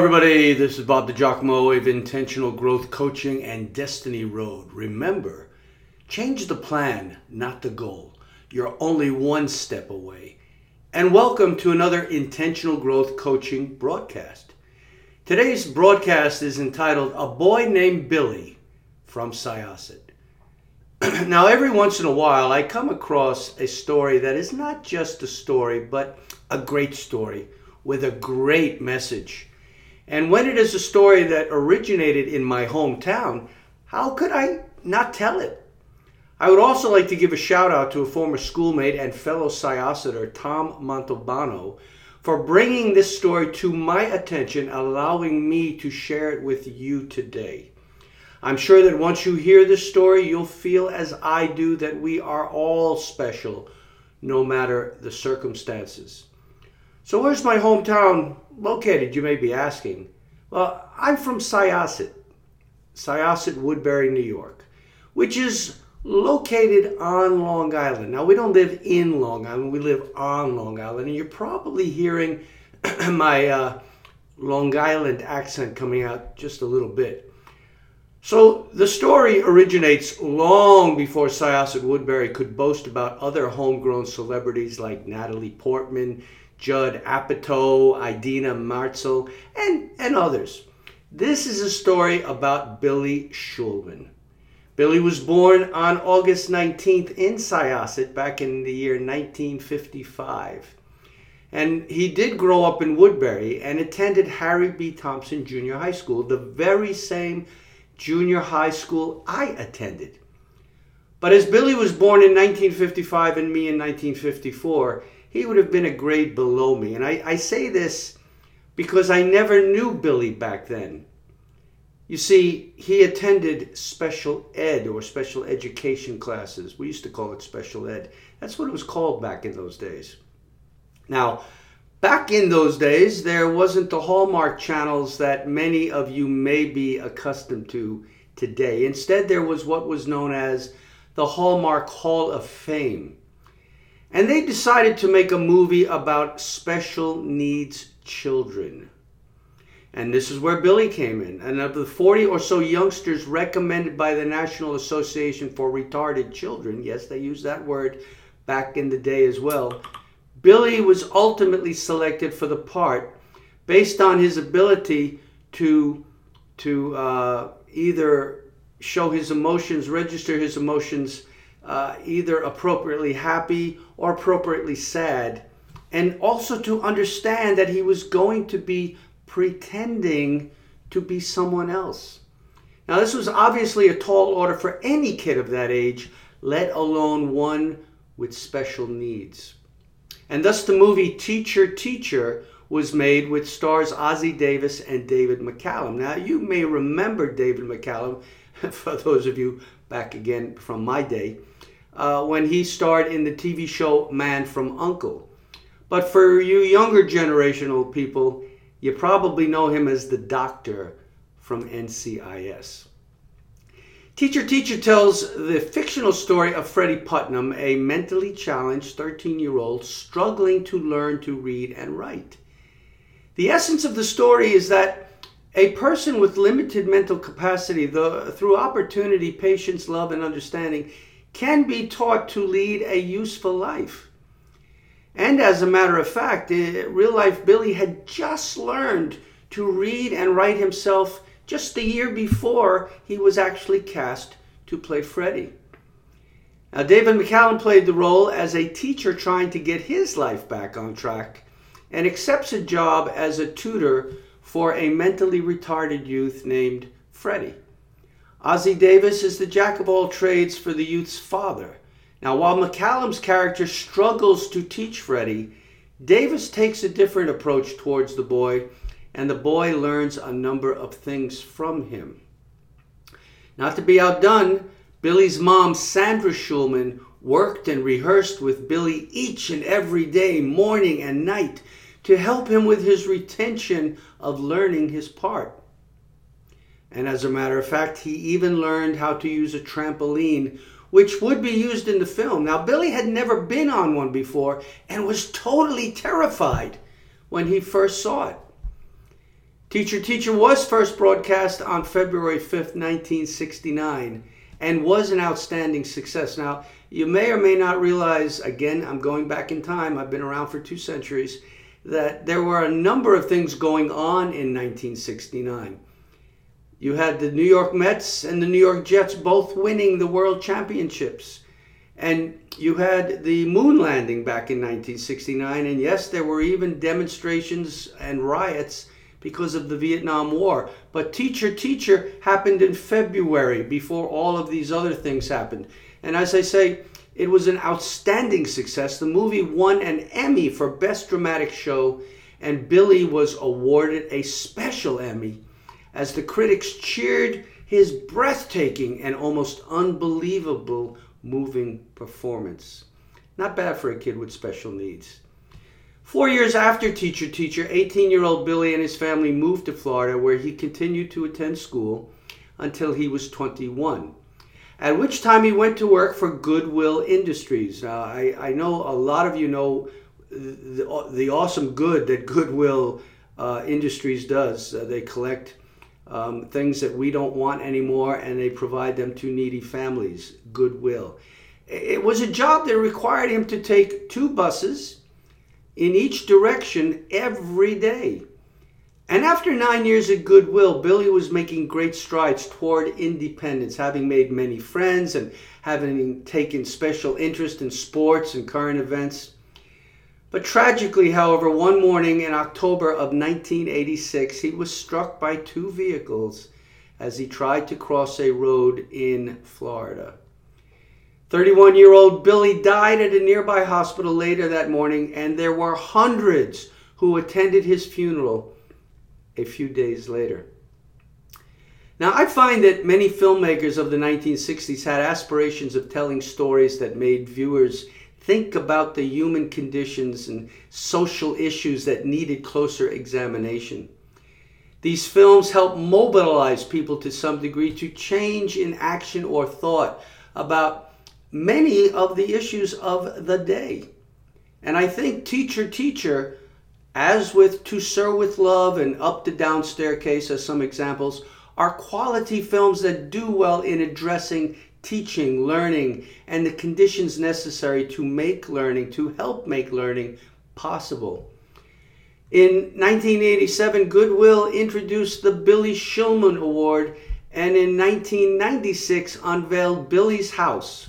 everybody. This is Bob DiGiacomo of Intentional Growth Coaching and Destiny Road. Remember, change the plan, not the goal. You're only one step away. And welcome to another Intentional Growth Coaching broadcast. Today's broadcast is entitled A Boy Named Billy from Syosset. Now, every once in a while, I come across a story that is not just a story, but a great story with a great message. And when it is a story that originated in my hometown, how could I not tell it? I would also like to give a shout out to a former schoolmate and fellow Syosseter, Tom Montalbano, for bringing this story to my attention, allowing me to share it with you today. I'm sure that once you hear this story, you'll feel as I do that we are all special, no matter the circumstances. So where's my hometown located, you may be asking? Well, I'm from Syosset, Woodbury, New York, which is located on Long Island. Now, we don't live in Long Island, we live on Long Island, and you're probably hearing my Long Island accent coming out just a little bit. So the story originates long before Syosset Woodbury could boast about other homegrown celebrities like Natalie Portman, Judd Apatow, Idina Menzel, and others. This is a story about Billy Schulman. Billy was born on August 19th in Syosset back in the year 1955. And he did grow up in Woodbury and attended Harry B. Thompson Junior High School, the very same junior high school I attended. But as Billy was born in 1955 and me in 1954, he would have been a grade below me. And I say this because I never knew Billy back then. You see, he attended special ed or special education classes. We used to call it special ed. That's what it was called back in those days. Now, back in those days, there wasn't the Hallmark channels that many of you may be accustomed to today. Instead, there was what was known as the Hallmark Hall of Fame. And they decided to make a movie about special needs children. And this is where Billy came in. And of the 40 or so youngsters recommended by the National Association for Retarded Children, yes, they used that word back in the day as well, Billy was ultimately selected for the part based on his ability to either show his emotions, register his emotions, either appropriately happy or appropriately sad, and also to understand that he was going to be pretending to be someone else. Now, this was obviously a tall order for any kid of that age, let alone one with special needs. And thus the movie Teacher, Teacher was made with stars Ossie Davis and David McCallum. Now, you may remember David McCallum, for those of you back again from my day, when he starred in the TV show Man from U.N.C.L.E. But for you younger generational people, you probably know him as the Doctor from NCIS. Teacher, Teacher tells the fictional story of Freddie Putnam, a mentally challenged 13-year-old struggling to learn to read and write. The essence of the story is that a person with limited mental capacity, through opportunity, patience, love, and understanding, can be taught to lead a useful life. And as a matter of fact, real-life Billy had just learned to read and write himself just the year before he was actually cast to play Freddie. Now, David McCallum played the role as a teacher trying to get his life back on track and accepts a job as a tutor for a mentally retarded youth named Freddie. Ossie Davis is the jack of all trades for the youth's father. Now, while McCallum's character struggles to teach Freddie, Davis takes a different approach towards the boy, and the boy learns a number of things from him. Not to be outdone, Billy's mom, Sandra Schulman, worked and rehearsed with Billy each and every day, morning and night, to help him with his retention of learning his part. And as a matter of fact, he even learned how to use a trampoline, which would be used in the film. Now, Billy had never been on one before and was totally terrified when he first saw it. Teacher Teacher was first broadcast on February 5th, 1969, and was an outstanding success. Now, you may or may not realize, again, I'm going back in time, I've been around for 2 centuries, that there were a number of things going on in 1969. You had the New York Mets and the New York Jets both winning the World Championships. And you had the moon landing back in 1969. And yes, there were even demonstrations and riots because of the Vietnam War. But Teacher Teacher happened in February before all of these other things happened. And as I say, it was an outstanding success. The movie won an Emmy for Best Dramatic Show, and Billy was awarded a special Emmy as the critics cheered his breathtaking and almost unbelievable moving performance. Not bad for a kid with special needs. 4 years after Teacher Teacher, 18-year-old Billy and his family moved to Florida, where he continued to attend school until he was 21, at which time he went to work for Goodwill Industries. I know a lot of you know the awesome good that Goodwill Industries does. They collect things that we don't want anymore, and they provide them to needy families. Goodwill. It was a job that required him to take 2 buses in each direction every day. And after 9 years at Goodwill, Billy was making great strides toward independence, having made many friends and having taken special interest in sports and current events. But tragically, however, one morning in October of 1986, he was struck by 2 vehicles as he tried to cross a road in Florida. 31-year-old Billy died at a nearby hospital later that morning, and there were hundreds who attended his funeral a few days later. Now, I find that many filmmakers of the 1960s had aspirations of telling stories that made viewers think about the human conditions and social issues that needed closer examination. These films help mobilize people to some degree to change in action or thought about many of the issues of the day. And I think Teacher Teacher, as with To Sir with Love and Up the Down Staircase as some examples, are quality films that do well in addressing teaching, learning, and the conditions necessary to make learning, to help make learning possible. In 1987, Goodwill introduced the Billy Shulman Award, and in 1996 unveiled Billy's House,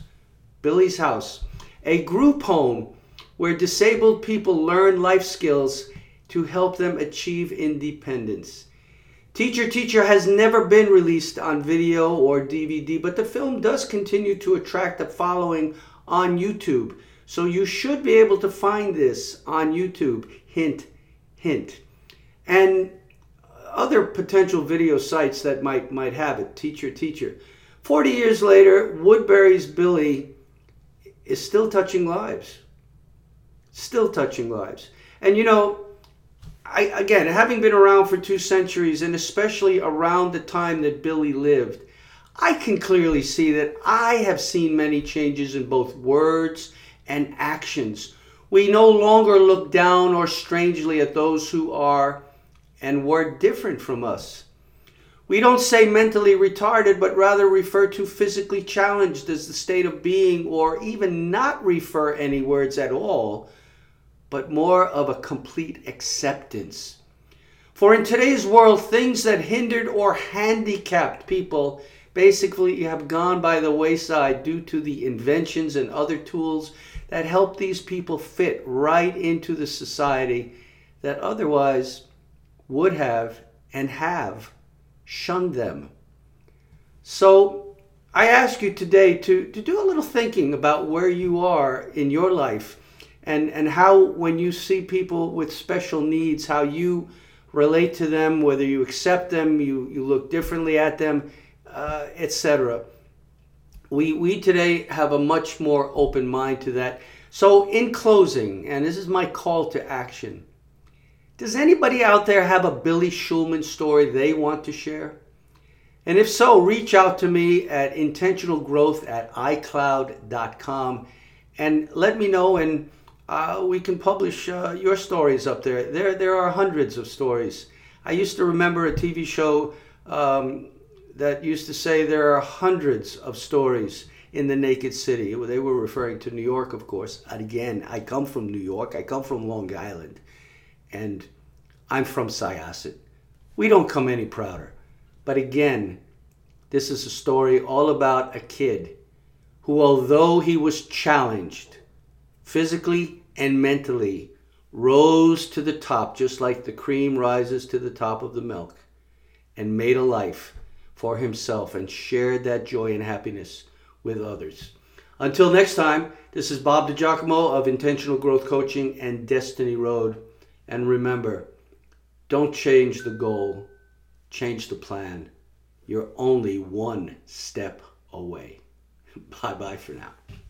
a group home where disabled people learn life skills to help them achieve independence. Teacher Teacher has never been released on video or DVD, but the film does continue to attract a following on YouTube. So you should be able to find this on YouTube. Hint, hint. And other potential video sites that might have it. Teacher Teacher. 40 years later, Woodbury's Billy is still touching lives. Still touching lives. And you know, again, having been around for 2 centuries, and especially around the time that Billy lived, I can clearly see that I have seen many changes in both words and actions. We no longer look down or strangely at those who are and were different from us. We don't say mentally retarded, but rather refer to physically challenged as the state of being, or even not refer any words at all, but more of a complete acceptance. For in today's world, things that hindered or handicapped people basically have gone by the wayside due to the inventions and other tools that help these people fit right into the society that otherwise would have and have shunned them. So I ask you today to do a little thinking about where you are in your life, and how, when you see people with special needs, how you relate to them, whether you accept them, you look differently at them, etc. We today have a much more open mind to that. So in closing, and this is my call to action, does anybody out there have a Billy Shulman story they want to share? And if so, reach out to me at intentionalgrowth@icloud.com and let me know, and we can publish your stories up there. There are hundreds of stories. I used to remember a TV show that used to say there are hundreds of stories in the Naked City. They were referring to New York, of course. And again, I come from New York. I come from Long Island. And I'm from Syosset. We don't come any prouder. But again, this is a story all about a kid who, although he was challenged physically and mentally, rose to the top just like the cream rises to the top of the milk, and made a life for himself and shared that joy and happiness with others. Until next time, this is Bob DiGiacomo of Intentional Growth Coaching and Destiny Road. And remember, don't change the goal, change the plan. You're only one step away. Bye-bye for now.